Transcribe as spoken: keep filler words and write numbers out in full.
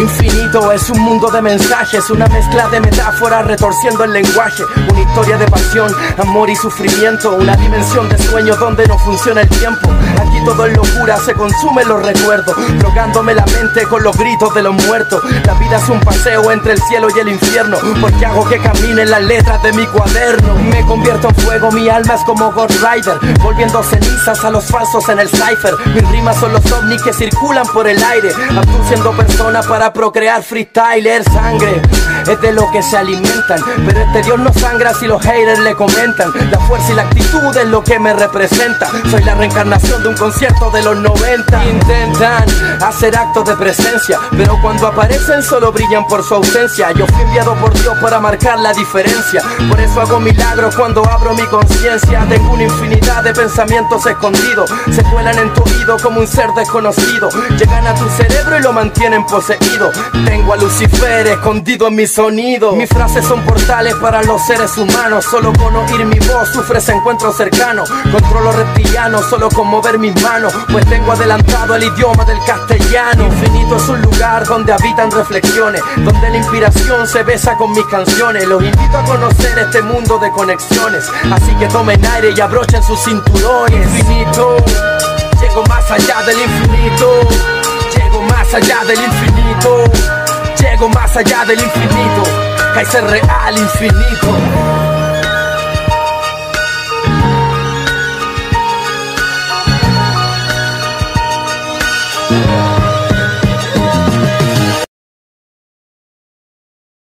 Infinito es un mundo de mensajes, una mezcla de metáforas retorciendo el lenguaje. Una historia de pasión, amor y sufrimiento, una dimensión de sueño donde no funciona el tiempo. Aquí todo es locura, se consumen los recuerdos, drogándome la mente con los gritos de los muertos. La vida es un paseo entre el cielo y el infierno, porque hago que caminen las letras de mi cuaderno. Me convierto en fuego, mi alma es como Ghost Rider, volviendo cenizas a los falsos en el cipher. Mis rimas son los ovnis que circulan por el aire, abduciendo personas para procrear freestyler. Sangre es de lo que se alimentan, pero este Dios no sangra si los haters le comentan. La fuerza y la actitud es lo que me representa. Soy la reencarnación de un concierto de los noventa. Intentan hacer actos de presencia, pero cuando aparecen solo brillan por su ausencia. Yo fui enviado por Dios para marcar la diferencia, por eso hago milagros cuando abro mi conciencia. Tengo una infinidad de pensamientos escondidos, se cuelan en tu oído como un ser desconocido, llegan a tu cerebro y lo mantienen poseído. Tengo a Lucifer escondido en mi sonido. Mis frases son portales para los seres humanos, solo con oír mi voz sufres encuentros cercanos. Controlo reptilianos solo con mover mis manos, pues tengo adelantado el idioma del castellano. Infinito es un lugar donde habitan reflexiones, donde la inspiración se besa con mis canciones. Los invito a conocer este mundo de conexiones, así que tomen aire y abrochen sus cinturones. Infinito, llego más allá del infinito, llego más allá del infinito, llego más allá del infinito. Kaiser Real infinito. Yeah.